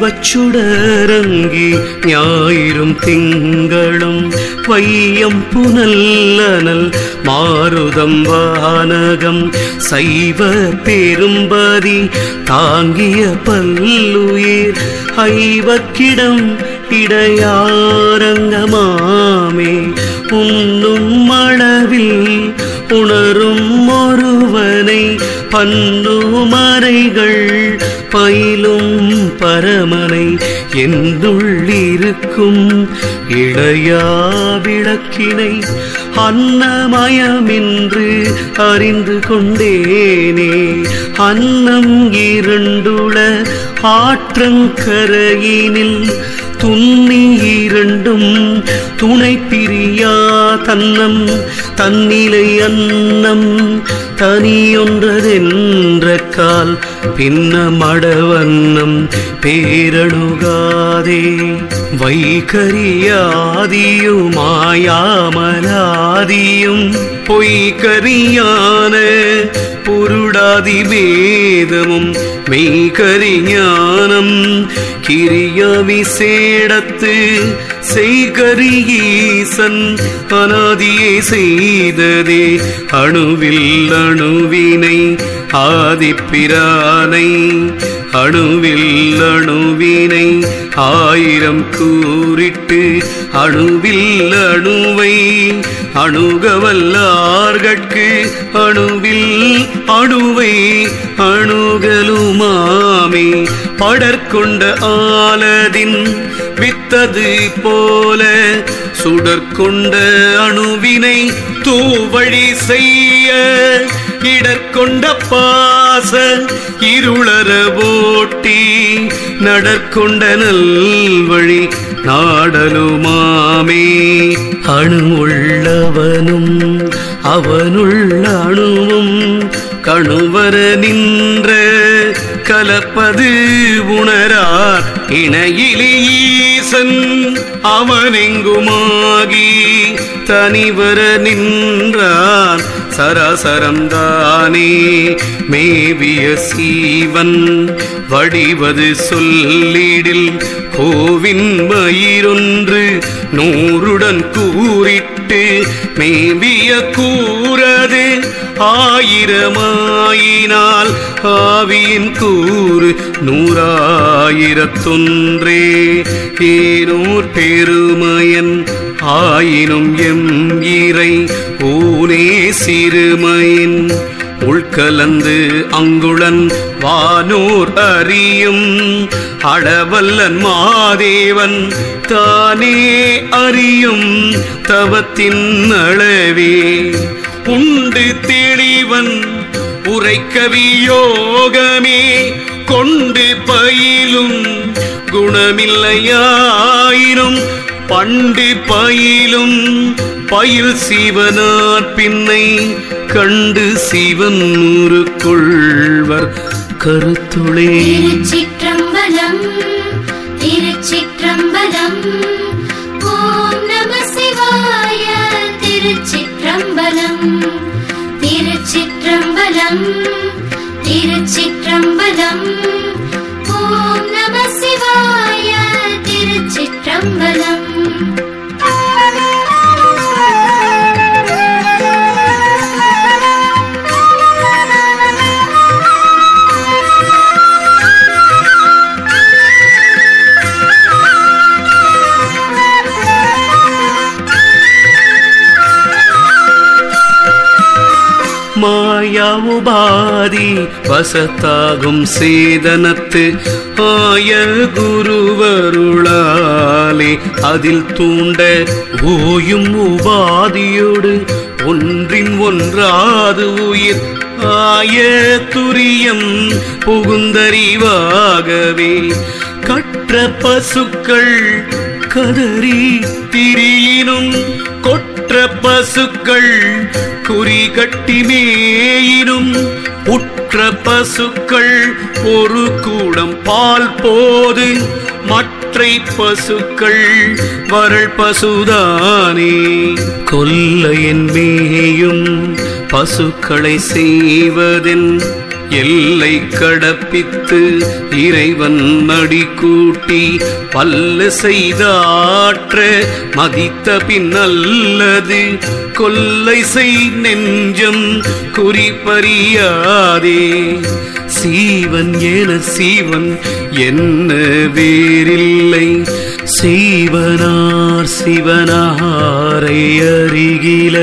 தெய்வச்சுடரங்கி ஞாயிறும் திங்களும் வையம் புனல்லனல் மாருதம் வானகம் சைவ பெரும்பதி தாங்கிய பல்லுயிர் ஐவக்கிடம் இடையாரங்கமாமே உண்ணும் அளவில் உணரும் ஒருவனை பன்னுமறைகள் பயிலும் பரமனை என்னுள்ளிருக்கும் இளையா விளக்கினை அன்னமயமென்று அறிந்து கொண்டேனே. அன்னம் இருண்டுள ஆற்றங்கரையினில் துன்னி இரண்டும் துணை பிரியா தன்னம் தன்னிலை அன்னம் தனியொன்றதென்ற கால் பின்ன மடவன்னம் பேரணுகாதே. வைகரியாதியும் மாயாமலாதியும் பொய்கரியான பொருடாதி வேதமும் மெய்கரிஞானம் கிரிய விசேடத்து செய்கரியீசன் அனாதியை செய்ததே. அணுவில் அணுவினை ஆதிப்பிரானை அணுவில் அணுவினை ஆயிரம் கூறிட்டு அணுவில் அணுவை அணுகவல்லார்கட்கு அணுவில் அணுவை அணுகலுமாமே. படற்கொண்ட ஆலதின் வித்தது போல சுடற்கொண்ட அணுவினை தூவழி செய்ய இடற்கொண்ட பாச இருளர ஓட்டி நடற்கொண்ட நல்வழி நாடலுமாமே. அணு உள்ளவனும் அவனுள்ள அணுவும் கணுவர நின்ற கலப்பது உணரார் இணையிலீசன் அவனெங்குமாகி தனிவர நின்றான் சராசரம் தானே. மேவிய சீவன் வடிவது சொல்லிடில் கோவின் மயிரொன்று நூறுடன் கூறிட்டு மேவிய கூறது ஆயிரமாயினால் ஆவியின் கூறு நூறாயிரத்தொன்றே. ஏனூர் பெருமையன் ஆயினும் எம் இறை ஊனே சிறுமையின் உள்கலந்து அங்குளன் வானோர் அறியும் அளவல்லன் மாதேவன் தானே அறியும் தவத்தின் அளவே. உண்டு தெளிவன் உரைக்கவியோகமே கொண்டு பயிலும் குணமில்லையாயினும் பண்டு பயிலும் பயில் சிவனார் பின்னை கண்டு சிவன் கொள்வர் கருத்துளே. திருச்சிற்றம்பலம் திருச்சிற்றம்பலம் ஓம் நம சிவாய. திருச்சிற்றம்பலம் திருச்சிற்றம்பலம் திருச்சிற்றம்பலம் ஓம் நம சிவாய. திருச்சிற்றம்பலம். மாயா உபாதி வசத்தாகும் சேதனத்து ஆய குருவருளாலே அதில் தூண்ட ஓயும் உபாதியோடு ஒன்றின் ஒன்றாது உயிர் ஆய துரியம் புகுந்தறிவாகவே. கற்ற பசுக்கள் கதறி திரியினும் கொற்ற பசுக்கள் குறி கட்டி மேயினும் உற்ற பசுக்கள் ஒரு கூடம் பால் போது மற்றை பசுக்கள் வரள் பசுதானே. கொல்லையின் மேயும் பசுக்களை செய்வதென் எல்லை கடப்பித்து இறைவன் நடி கூட்டி பல்ல செய்தாற்ற மதித்த பின்னல்லது கொல்லை செய் நெஞ்சம் குறிப்பறியாதே. சீவன் என சீவன் என்ன வேறில்லை, சீவனார் சிவனாரை அறிகில.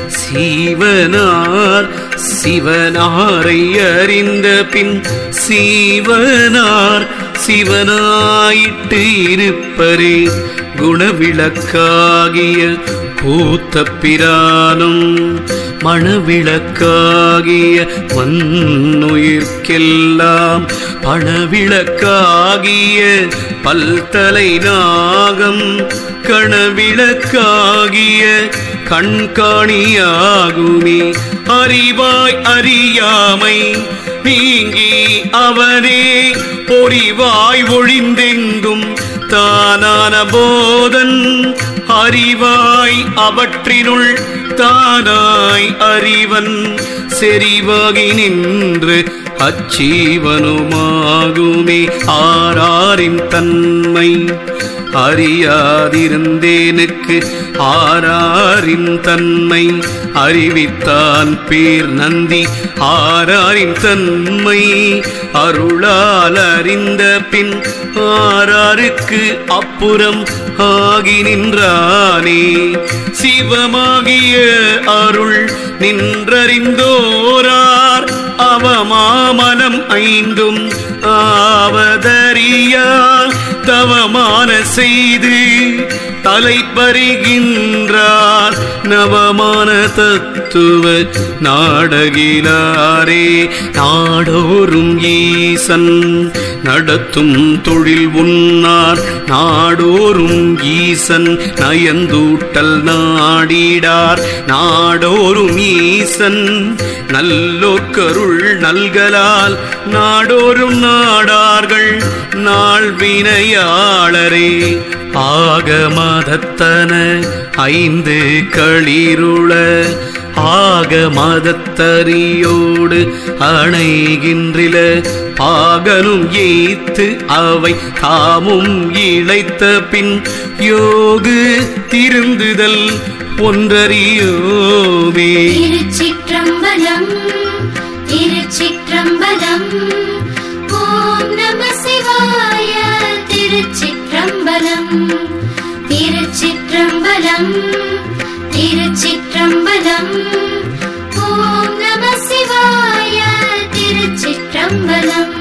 சீவனார் சிவனாரை அறிந்த பின் சீவனார் சிவனாயிட்டு இருப்பரே. குணவிளக்காகிய கூத்த பிரானும் மணவிளக்காகிய மண்ணுயிர்க்கெல்லாம் பணவிளக்காகிய பல்தலை நாகம் கணவிளக்காகிய கண்காணியாகுமே. அறிவாய் அறியாமை நீங்கி அவனே பொறிவாய் ஒழிந்தெங்கும் தானான போதன். அறிவாய் அவற்றினுள் தானாய் அறிவன் செறிவாகி நின்று அச்சீவனுமாகுமே. ஆராரின் தன்மை அறியாதிருந்தேனுக்கு ஆராரின் தன்மை அறிவித்தான் பேர் நந்தி. ஆராரின் தன்மை அருளால் அறிந்த பின் ஆராருக்கு அப்புறம் ஆகி நின்றானே. சிவமாகிய அருள் நின்றறிந்தோரார் அவமாமனம் ஐந்தும் ஆவதறியார் தவமான செய்து தலைப்பறிகின்றார் நவமான தத்துவ நாடகிலாரே. நாடோறும் ஈசன் நடத்தும் தொழில் உன்னார் நாடோறும் ஈசன் நயந்தூட்டல் நாடிடார். நாடோறும் ஈசன் நல்லோர்க்கருள் நல்கலால் நாடோறும் நாடார்கள் நாள்வினையாளரே. ஆகமதத்தன ஐந்து களிருள ஆகமதத்தரியோடு அணைகின்றில. பாகனும் ஏய்த்து அவை தாமும் இழைத்த பின் யோகு திருந்துதல் ஒன்றறியோமே. திருச்சிற்றம்பலம் திருச்சிற்றம்பலம். ஓம் நம சிவாய. திருச்சிற்றம்பலம் திருச்சிற்றம்பலம் திருச்சிற்றம்பலம். ஓம் நம சிவாய. திருச்சிற்றம்பலம்.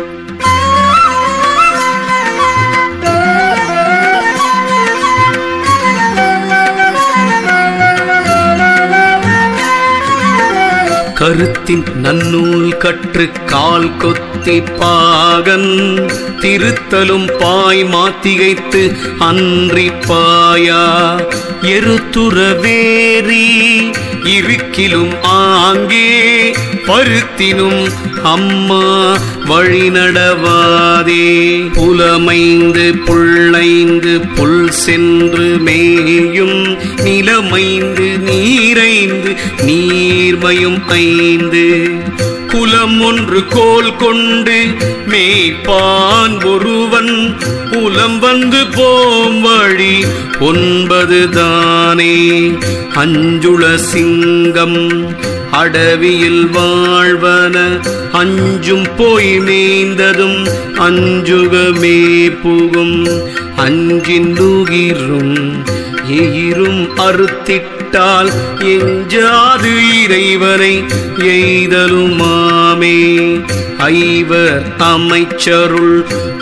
கருத்தின் நன்னூல் கற்று கால் கொத்தி பாகன் திருத்தலும் பாய் மாத்திகைத்து அன்றி பாயா. எருத்துறவேறி இருக்கிலும் ஆங்கே பருத்தினும் அம்மா வழி நடவாதே. புலமைந்து புள்ளைந்து புல் சென்று மேயும் நிலமைந்து நீரைந்து நீர்மையும் ஐந்து. குலம் ஒன்று கோல் கொண்டு மேய்ப்பான் ஒருவன் புலம் வந்து போம் வழி ஒன்பது தானே. அஞ்சுள சிங்கம் அடவியில் வாழ்வன அஞ்சும் போய் மேய்ந்ததும் அஞ்சுகமே புகும். அஞ்சின் நுகிரும் எயிரும் அறுத்திட்டால் எஞ்சாது இறைவனை எய்தலுமாமே. ஐவர் அமைச்சருள்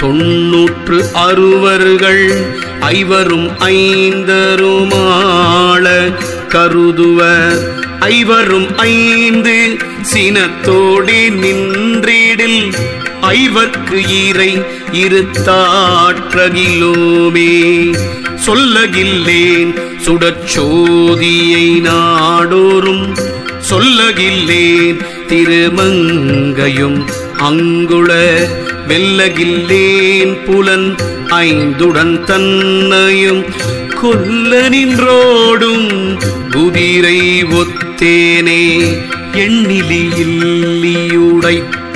96 ஐவரும் ஐந்தருமாள கருதுவர். ஐவரும் 5 சினத்தோடு நின்றிடில் ஐவர்க்கு இறை இருத்தாற்றகிலோமே. சொல்லகில்லேன் சுடச்சோதியை நாடோறும் சொல்லகில்லேன் திருமங்கையும் அங்குள. வெல்லகில்லேன் புலன் 5 தன்னையும் கொல்ல நின்றோடும் குதிரை ஒத்தேனே. எண்ணிலி இல்லியுடைத்த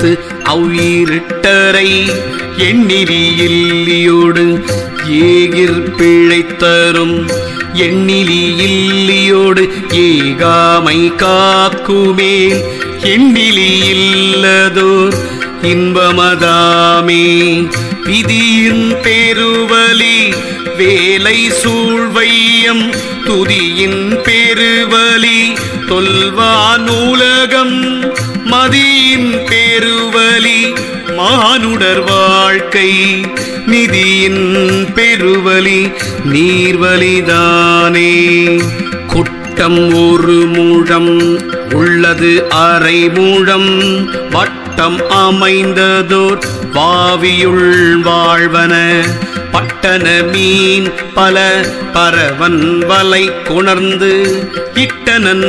அவ்விருட்டரை எண்ணிலி இல்லியோடு ஏகிர் பிழைத்தரும் எண்ணிலி இல்லியோடு ஏகாமை காக்குமே எண்ணிலி இல்லதோர் இன்பமதாமே விதியின் பெருவலி வேலை சூழ்வையம் துதியின் பெருவலி தொல்வா நூலகம் மதியின் பெருவலி மானுடர் வாழ்க்கை நிதியின் பெருவலி நீர்வலிதானே. குட்டம் ஒரு முழம் உள்ளது அரை முழம் வட்டம் அமைந்ததோர் வாவியுள் வாழ்வன பட்டன மீன் பல பரவன் வலை கொணர்ந்து இட்டனன்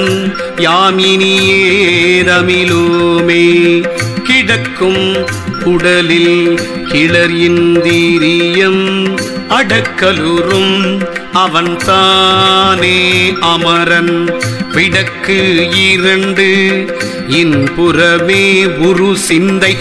யாமினியேரமிலோமே கிடக்கும் உடலில் கிளர் இந்திரியம் அடக்கலுறும் அவன் தானே அமரன் விடக்கு இரண்டு இன்புறமே உரு சிந்தை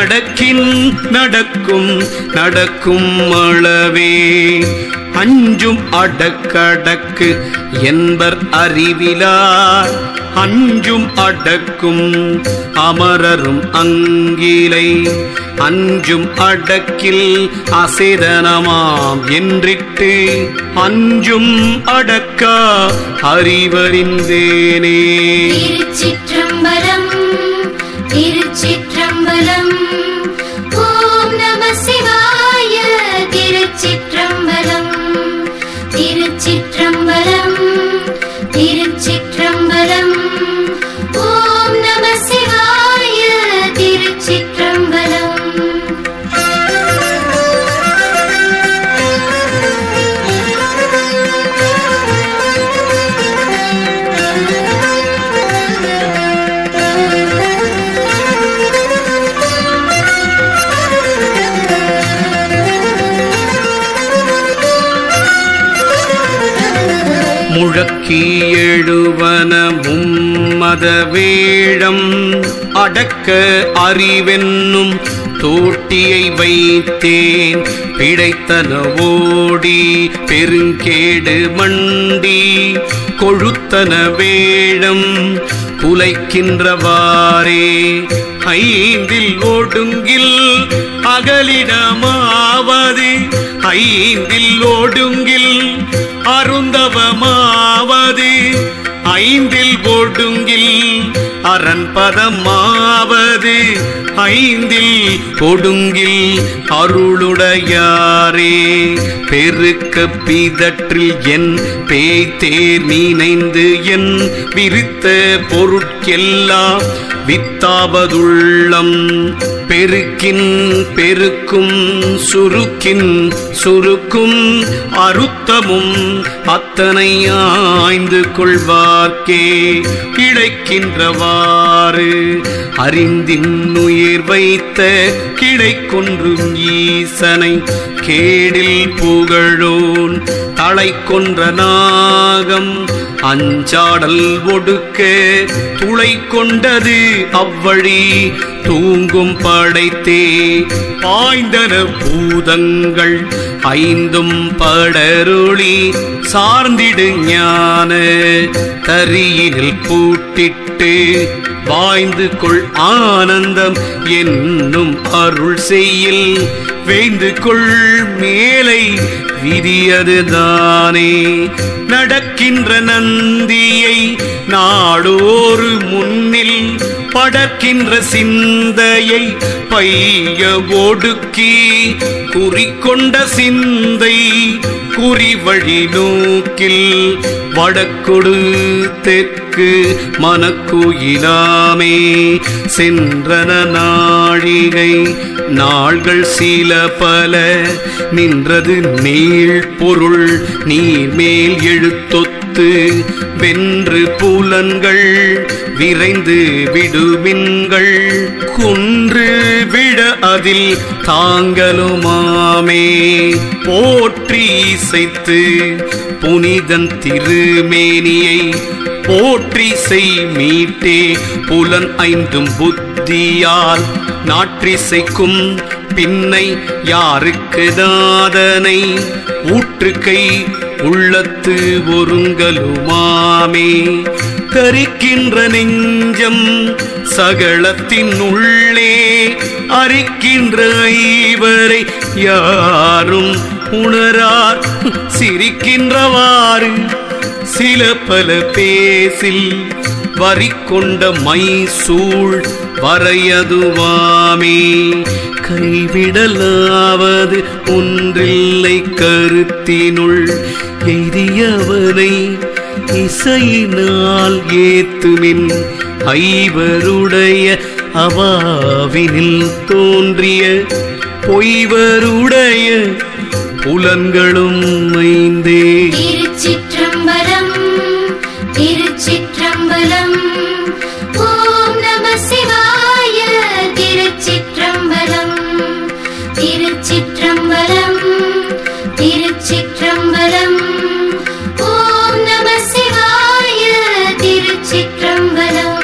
நடக்கும் அளவே அஞ்சும் அடக்கடக்கு என்பர் அறிவிலார் அஞ்சும் அடக்கும் அமரரும் அங்கிலை அஞ்சும் அடக்கில் அசேதனமாம் என்றிட்டு அஞ்சும் அடக்கா அறிவறிந்தேனே. திருச்சிற்றம்பலம் திருச்சிற்றம்பலம் ஓம் நம சிவாய. திருச்சிற்றம்பலம் திருச்சிற்றம்பலம் திருச்சிற்றம்பலம் ஓம் நம சிவாய. திருச்சிற்றம்பலம் முழக்கி எழுவன மும்மத வேழம் அடக்க அறிவென்னும் தோட்டியை வைத்தேன் பிழைத்தன ஓடி பெருங்கேடு மண்டி கொழுத்தன வேழம் குலைக்கின்றவாறே ஐந்தில் ஒடுங்கில் அகலிடமாவது ஐந்தில் ஒடுங்கில் அருந்தவமாவது ஐந்தில் ஒடுங்கில் அரண்பதமாவது ஐந்தில் ஒடுங்கில் அருளுடையாரே பெருக்க பிதற்றில் என் பேய்த்தேர் நீனைந்து என் விரித்த பொருட்கெல்லாம் வித்தாவதுள்ளம் பெருக்கின் பெருக்கும் சுருக்கின் சுருக்கும் அருத்தமும் அத்தனை ஆய்ந்து கொள்வார்க்கே கிடைக்கின்றவாறு அறிந்தின் உயிர் வைத்த கிடைக்கொன்றும் ஈசனை கேடில் புகழோன் தலை கொன்ற நாகம் அஞ்சாடல் ஒடுக்க துளை கொண்டது அவ்வழி தூங்கும் படைத்தே பாய்ந்தன பூதங்கள் ஐந்தும் படருளி சார்ந்திடு ஞான தரியினில் பூட்டிட்டு வாய்ந்து கொள் ஆனந்தம் என்னும் அருள் செய்யில் வேந்து கொள் மேலை விதியதுதானே நடக்கின்ற நந்தியை நாடோறு முன்னில் படர்க்கின்ற சிந்தையை பைய ஒடுக்கி குறிக்கொண்ட சிந்தை குறிவழி நோக்கில் வடக்கொடு தெற்கு மனக்குயிலாமே சென்றன நாழிகை நாள்கள் சில பல நின்றது நீள் பொருள் நீர்மேல் எழுத்தொத்து வென்று புலன்கள் விரைந்து விடுமின்கள் குன்று விட அதில் தாங்களுமாமே போற்றி இசைத்து புனிதன் திருமேனியை போற்றி செய் மீட்டே புலன் ஐந்தும் புத்தியால் நாற்றிசைக்கும் பின்னை யாருக்கு நாதனை ஊற்றுக்கை உள்ளத்து ஒருங்கலுமாமே கரிக்கின்ற நெஞ்சம் சகளத்தின் உள்ளே அரிக்கின்ற ஐவரை யாரும் உணரார் சிரிக்கின்றவாறு சில பல பேசில் வரிக்கொண்ட மைசூழ் வரையதுவாமே கைவிடலாவது ஒன்றில்லை கருத்தினுள் எய்தியவனை இசையினால் ஏத்துமின் ஐவருடைய அவாவினில் தோன்றிய பொய்வருடைய புலன்களும் ஐந்தே. திருச்சிற்றம்பலம் திருச்சிற்றம்பலம் ஓம் நம சிவாய. திருச்சிற்றம்பலம் திருச்சிற்றம்பலம் திருச்சிற்றம்பலம் ஓம் நம சிவாய. திருச்சிற்றம்பலம்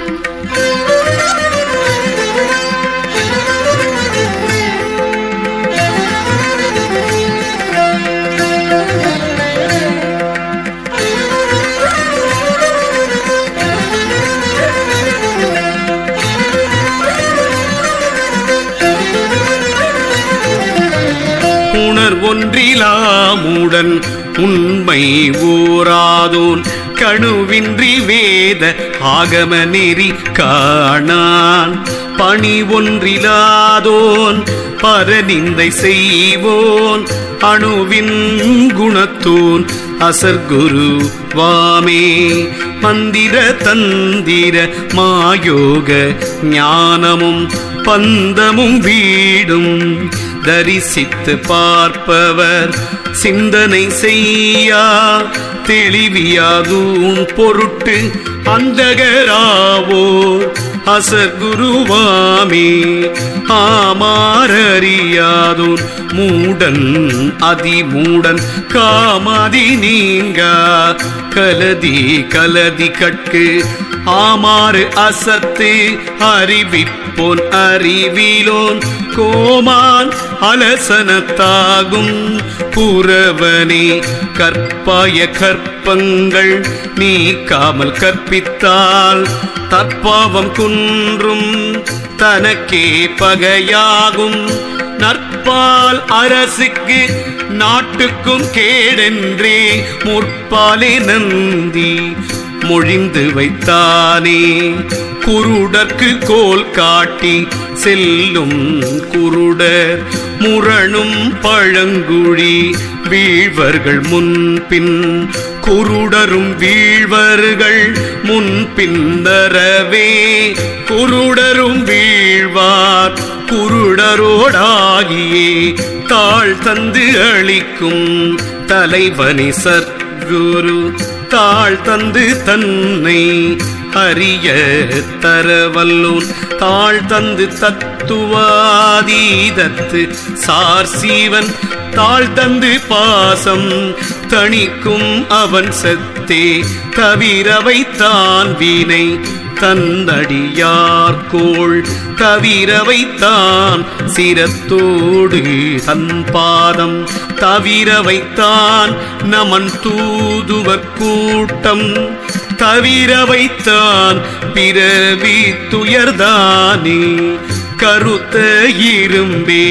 ஒன்றிலாமுடன் உண்மை ஓராதோன் கணுவின்றி வேத ஆகம நெறி காணான் பணி ஒன்றிலாதோன் பரநிந்தை செய்வோன் அணுவின் குணத்தோன் அசர்குரு வாமே மந்திர தந்திர மாயோக ஞானமும் பந்தமும் வீடும் தரிசித்து பார்ப்பவர் சிந்தனை செய்யா தெளிவியாதூன் பொருட்டு அந்தகராவோர் அசகுருவாமே ஆமாரறியாதோன் மூடன் அதிமூடன் காமாதி நீங்கா கலதி கலதி கட்கு ஆமாறு அசத்து அறிவிப்போன் அறிவிலோன் கோமான் அலசனத்தாகும் புறவனே கற்பாய கற்பங்கள் நீக்காமல் கற்பித்தால் தற்பாவம் குன்றும் தனக்கே பகையாகும் நற்பால் அரசுக்கு நாட்டுக்கும் கேடென்றே முற்பாலே நந்தி மொழிந்து வைத்தானே குருடர்க்கு கோல் காட்டி செல்லும் குருடர் முரணும் பழங்குழி வீழ்வர்கள் முன்பின் குருடரும் வீழ்வர்கள் முன்பின்னரவே குருடரும் வீழ்வார் குருடரோடாகியே தாழ் தந்து அளிக்கும் தலைவனி சற்குரு தாழ் தந்து தன்னை அறிய தரவல்லோன் தாழ் தந்து தத்துவாதீதத்து சார் சீவன் தாழ் தந்து பாசம் தணிக்கும் அவன் சத்தே தவிர வைத்தான் வீணை தன்னடியார்கோள் தவிர வைத்தான் சிரத்தோடு தன் பாதம் தவிர வைத்தான் நமன் தூதுவர் கூட்டம் தவிர வைத்தான் பிறவி துயர்தானே கருத்த இரும்பே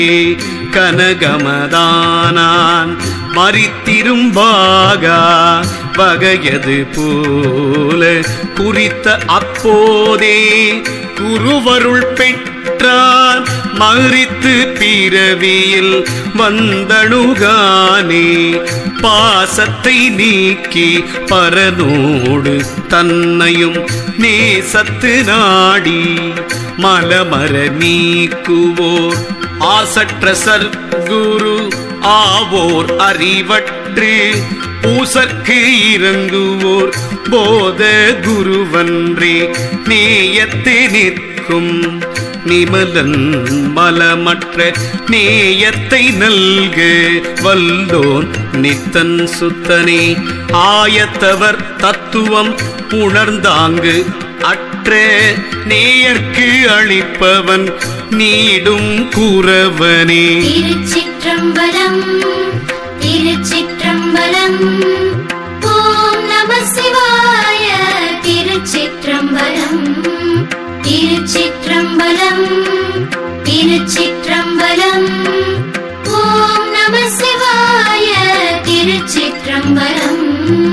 கனகமதானான் மரித்திரும்பாகா வகையது போல குறித்த அப்போதே குருவருள் பெற்றான் மறித்து பிறவியில் வந்தணுகானே பாசத்தை நீக்கி பரனோடு தன்னையும் நேசத்து நாடி மலமர நீக்குவோர் ஆசற்ற சற்குரு ஆவோர் அறிவற்று பூசற்கு இறங்குவோர் போத குருவன்றே நேயத்து நிற்கும் நிமலன் மலமற்ற நேயத்தை நல்க வல்லோன் நித்தன் சுத்தனே ஆயத்தவர் தத்துவம் உணர்ந்தாங்கு அற்ற நேயர்க்கு அளிப்பவன் நீடும் குரவனே. திருச்சிற்றம்பலம் திருச்சிற்றம்பலம். ஓம் நம சிவாய. திருச்சிற்றம்பலம் திருச்சிற்றம்பலம் திருச்சிற்றம்பலம். ஓம் நம சிவாய. திருச்சிற்றம்பலம்.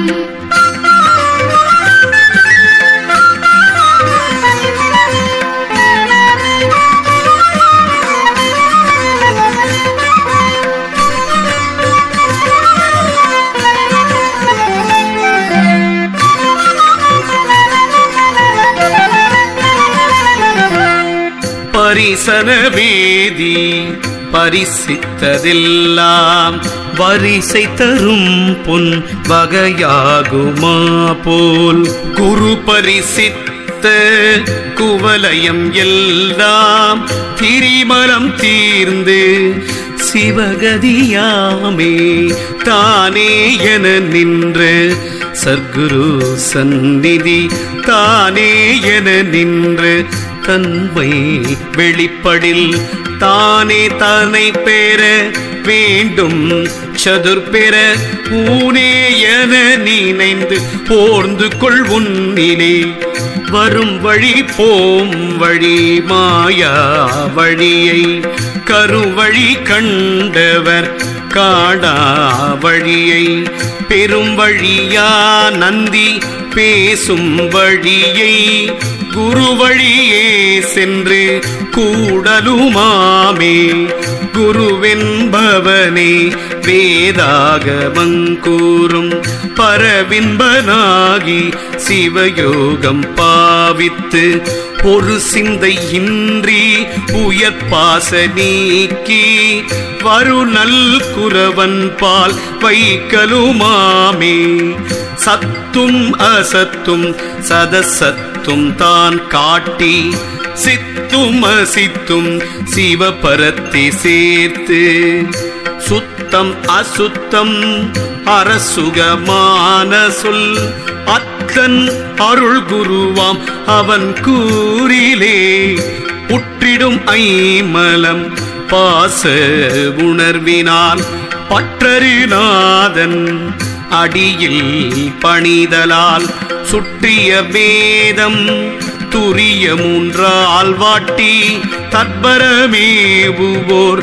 பரிசன வேதி பரிசித்ததெல்லாம் வரிசை தரும் பொன் வகையாகுமா போல் குரு பரிசித்த குவலயம் எல்லாம் திரிமலம் தீர்ந்து சிவகதியாமே தானே என நின்ற சர்க்குரு சந்நிதி தானே என நின்ற தன்மை வெளிப்படில் தானே தன்னை பெற வேண்டும் சதுர்பெற ஊனே என நினைந்து போர்ந்து கொள் உன்னிலே வரும் வழி போம் வழி மாயா வழியை கருவழி கண்டவர் காடா வழியை பெரும் வழியா நந்தி பேசும் வழியை குரு வழியே சென்று கூடலுமாமே குருவென்பவனே வேதாகமங்கூறும் பரவின்பனாகி சிவயோகம் பாவித்து ஒரு சிந்தை இன்றி உயர்பாச நீக்கி வருநல் குரவன் பால் வைக்கலுமாமே சத்தும் அசத்தும் சதசத்தும் தான் காட்டி சித்தும் அசித்தும் சிவபரத்தை சேர்த்து சுத்தம் அசுத்தம் அரசுகமான சொல் அத்தன் அருள் குருவாம் அவன் கூறிலே உற்றிடும் ஐமலம் பாச உணர்வினால் பற்றறிநாதன் அடியில் பணிதலால் சுற்றிய வேதம் துரிய மூன்றால் வாட்டி தற்பரமேவுவோர்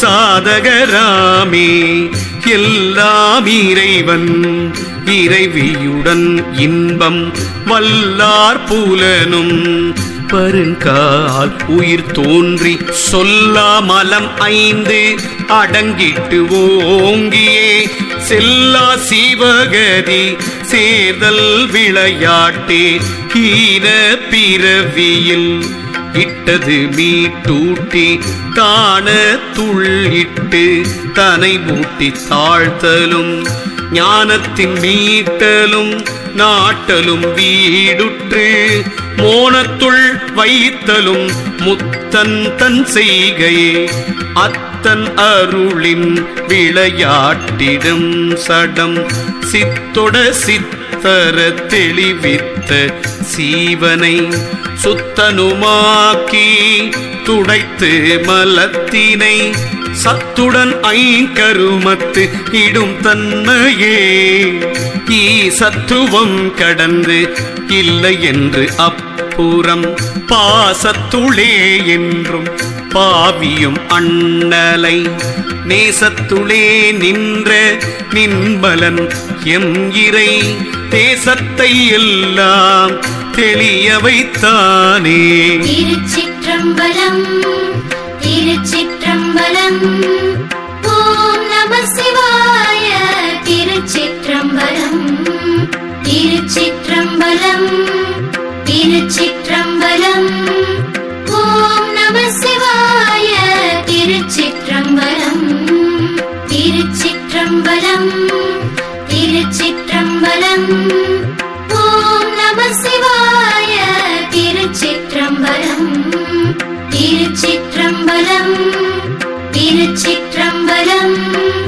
சாதகராமே எல்லாம் இறைவன் இறைவியுடன் இன்பம் வல்லார் புலனும் பருங்கால் உயிர் தோன்றி சொல்லாமலம் 5 அடங்கிட்டு ஓங்கியே செல்லா சிவகதி சேர்தல் விளையாட்டே கீர பிறவியில் இட்டது மீட்டூட்டி தான துள்ளிட்டு தனை மூட்டி தாழ்த்தலும் ஞானத்தின் மீட்டலும் நாட்டலும் வீடுற்று மோனத்துள் வைத்தலும் முத்தன் தன் செய்கையே அத்தன் அருளின் விளையாட்டிடும் சடம் சித்தொட சித்தர தெளிவித்த சீவனை சுத்தனுமாக்கி துடைத்து மலத்தினை சத்துடன் ஐங்கருமத்து இடும் தன்மையே ஈ சத்துவம் கடந்து இல்லை என்று அப்புறம் பாசத்துளே என்றும் பாவியும் அண்ணலை நேசத்துளே நின்ற நின்பலன் எம் இறை தேசத்தை எல்லாம் தெளிய வைத்தானே. திருச்சிற்றம்பலம் திருச்சிற்றம்பலம். ஓம் நம சிவாய. திருச்சிற்றம்பலம் திருச்சிற்றம்பலம் திருச்சிற்றம்பலம். ஓம் நம சிவாய. திருச்சிற்றம்பலம் திருச்சிற்றம்பலம் திருச்சிற்றம்பலம். ஓம் நம சிவாய. திருச்சிற்றம்பலம் திருச்சிற்றம்பலம் திருச்சிற்றம்பலம்.